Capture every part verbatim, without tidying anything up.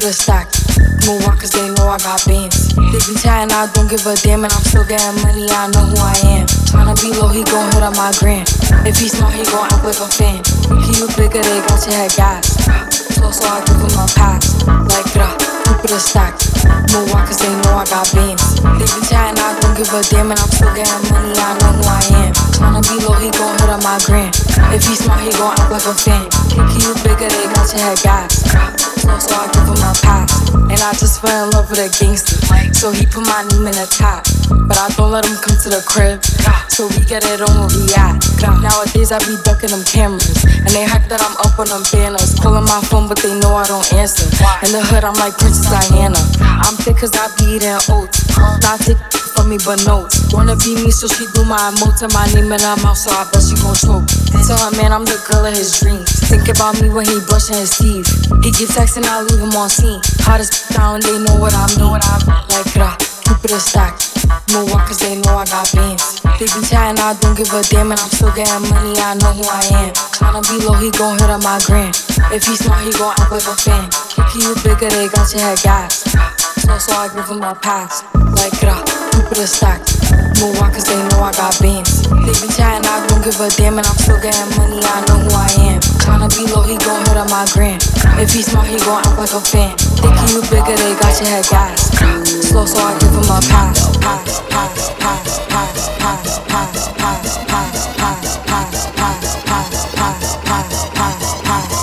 it a stack. Move on cause they know I got bands. They be chatting, I don't give a damn, and I'm still getting money, I know who I am. Tryna be low, he gon' hit up my gram. If he smart, he gon' act like a fan. Keep you bigger, they got your head gas. So, so I give him a pass. Like, grah, keep it a stack. Move on cause they know I got bands. They be chatting, I don't give a damn, and I'm still getting money, I know who I am. Tryna be low, he gon' hit up my gram. If he smart, he gon' act like a fan. Keep you bigger, they got your head gas. So, so I give him a pass. And I just fell in love with a gangster. So he put my name in the top. But I don't let him come to the crib. So we get it on where we at. Nowadays I be ducking them cameras. And they hype that I'm up on them banners. Calling my phone but they know I don't answer. In the hood I'm like Princess Diana. I'm thick cause I be eating oats. Not thick for me but notes. Wanna be me so she do my emotes. And my name in her mouth so I bet she gon' choke. Tell her man I'm the girl of his dreams. Think about me when he brushing his teeth. He get texting I leave him on scene. Hottest down they know what I mean. Like grah, keep it a stack. Move on cause they know I got bands. They be chatting, I don't give a damn, and I'm still getting money, I know who I am. Tryna be low, he gon' hit up my gram. If he smart, he gon' act like a fan. Keep you bigger, they got your head gas. So, so I give him a pass. Like grah, keep it a stack. Move on cause they know I got bands. They be chatting, I don't give a damn, and I'm still getting money, I know who I am. Tryna be low, he gon' hit up my gram. If he smart, he gon' act like a fan. Thinking you bigger, they got your head gas. Slow, so I give him a pass. Pass, pass, pass, pass, pass, pass, pass, pass, pass, pass, pass, pass, pass, pass, pass,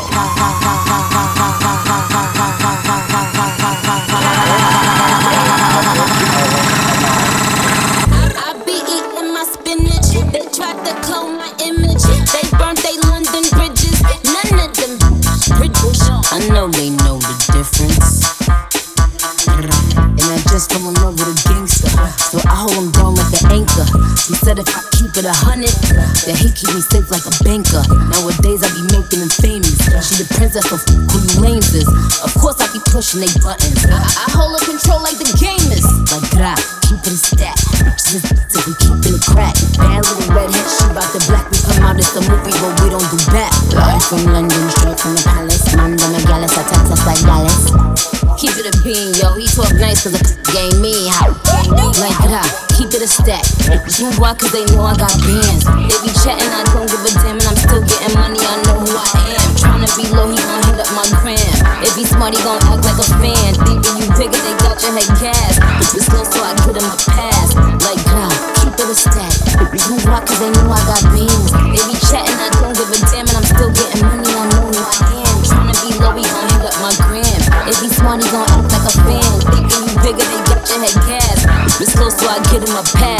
I be eating my spinach. They tried to clone my image. They burnt they London bridges. None of them bridges. I know they know the difference. And I just fell in love with a gangster, so I hold him down like an anchor. He said if I keep it a hundred, then he keep me safe like a banker. Nowadays I be making them famous. She the princess of who you lames is. Of course I be pushing they buttons. I, I hold her control like the game is. Like grah, keep it a stack. Bitches till we keepin' it crack. Bad little redhead, she bout the black. We come out, it's a movie, but we don't do back. I'm from London, straight from the palace. Man, them a gallus, I text us like Dallas. Keep it a bean, yo, he talk nice cause the game me how. Like grah, keep it a stack. Move on cause they know I got bands. They be chatting, I don't give a damn, and I'm still getting money, I know who I am. Tryna be low, he gon' hit up my gram. If he smart, he gon' act like a fan. Thinking you bigger, they got your head gas. It's slow, so I give him a pass. Like grah, keep it a stack. Move on cause they know I got bands. They be chatting, I don't give a damn, and I'm still getting money, I know who I am. Tryna be low, he gon' hit up my gram. If he smart, he gon' act like a fan. Thinking you bigger, they got your head gas. It's close, so I give him a pass.